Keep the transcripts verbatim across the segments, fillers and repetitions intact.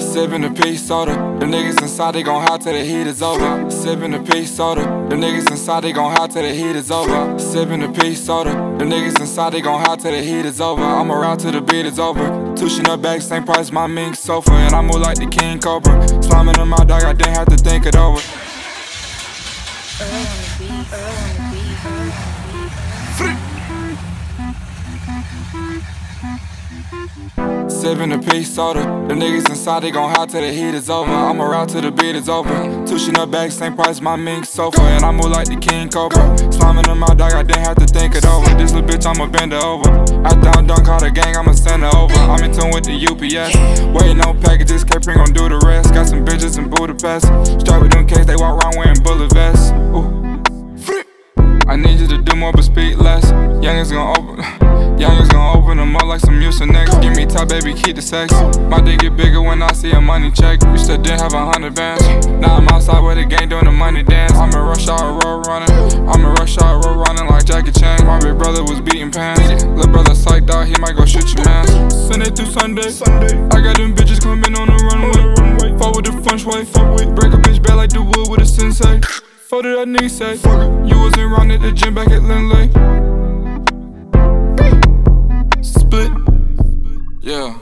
Sippin' a peach soda. The niggas inside, they gon' hide till the heat is over. Sippin' a peach soda. The niggas inside, they gon' hide till the heat is over. Sippin' a peach soda. The niggas inside, they gon' hide till the heat is over. I'ma ride till the beat is over. Tushin' up back, same price, my mink sofa. And I move like the King Cobra. Slamming in my dog, I didn't have to think it over. Earl on the beat, Earl on the beat, Earl on the beat. Sippin' a peach soda. The niggas inside, they gon' hide till the heat is over. I'ma ride till the beat is over. Tushin' up back, same price, my mink sofa. And I move like the King Cobra. Slamming in my dog, I didn't have to think it over. This little bitch, I'ma bend her over. After I'm done, call the gang, I'ma send her over. I'm in tune with the U P S. Waiting on packages, K-Pring gon' do the rest. Got some bitches in Budapest. Straight with them cakes, they walk around wearing bullet vests. Ooh. I need you to do more but speak less. Youngins gon' open, youngins gon' open them up like some Mucinex. Give me top, baby, keep the sex. My dick get bigger when I see a money check. Used to didn't have a hundred bands. Now I'm outside with the gang doing the money dance. I'm in rush hour road running. I'm in rush hour road running like Jackie Chan. My big brother was beating pants. Little brother psyched out, he might go shoot your man. Sunday through Sunday, I got them bitches coming on the runway. Fall with the French way. Break a bitch bad like the wood with a sensei. Fuck did that nigga say? You wasn't round at the gym back at Lindley. Split. Yeah.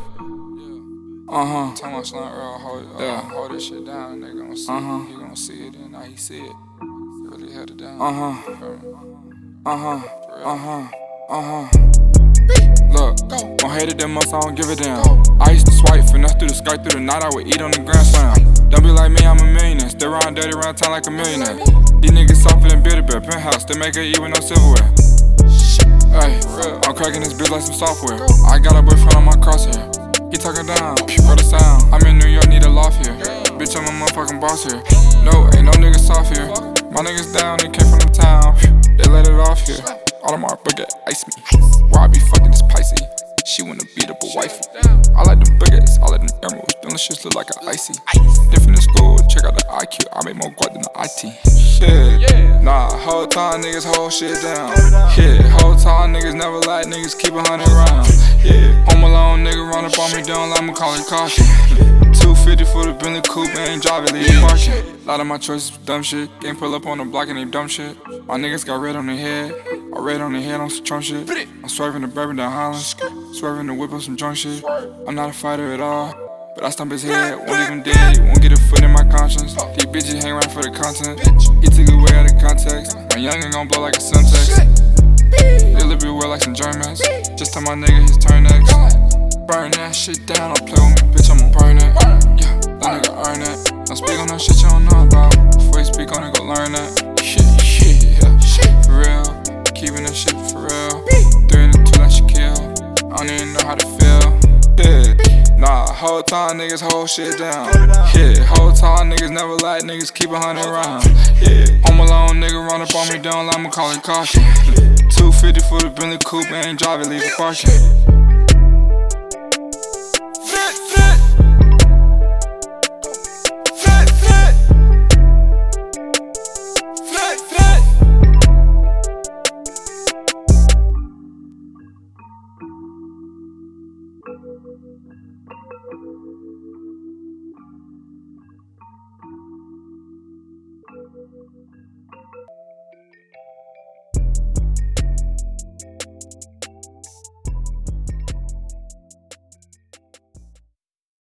Uh huh. Tell my son Earl, hold, uh, yeah. hold this shit down. They gon' see uh-huh. it. He gon' see it, and now he see it. Really held it down. Uh huh. Uh huh. Uh huh. Uh huh. Look, don't hate it that much, I don't give a damn. I used to swipe, finesse through the sky, through the night, I would eat on the Grand Slam. Don't be like me, I'm a millionaire. Stay around dirty around town like a millionaire. These niggas softer than Beardy Bear, penthouse, they make her eat with no silverware. Ay, I'm cracking this bitch like some software. I got a boyfriend on my crosshair. He talking down, bro the sound. I'm in New York, need a loft here. Bitch, I'm a motherfucking boss here. No, ain't no niggas soft here. My niggas down, they came from the town. They let it off here. Audemars Baguette, ice me. Where I be fucking this Pisces. She wanna beat up a wifey. I like them baguettes, I like them emeralds. Them shits look like an icy. Different in school, check out the I Q. I make more guap than the I T. Shit, nah, whole time niggas hold shit down. Yeah, whole time niggas never like niggas keep a hundred rounds. Yeah, home alone nigga run up on me, don't like me calling caution. two fifty for the Bentley coupe, ain't driving, leave the parking. Lot of my choices dumb shit. Can't pull up on the block and they dumb shit. My niggas got red on their head. I red on their head on some Trump shit. I'm swerving the bourbon down Holland. Swerving the whip on some drunk shit. I'm not a fighter at all, but I stomp his head. Won't leave him dead, won't get a foot in my conscience. These bitches hang around for the content. He took it way out of context. My youngin' gon' blow like a Semtex. They look real well like some Germans. Just tell my nigga his turn next. Burn that shit down, don't play with me, bitch, I'ma burn it. Yeah, that nigga earn it. Don't speak on no shit you don't know about. Before you speak on it, go learn that. Shit, shit, yeah, for real. Keeping that shit for real. Three and two like Shaquille. I don't even know how to feel. Yeah, nah, whole time niggas hold shit down. Yeah, whole time niggas never like niggas keep a hundred rounds. Yeah, home alone nigga run up on me, don't like me calling caution. two fifty for the Bentley coupe, ain't driving, leave the parking.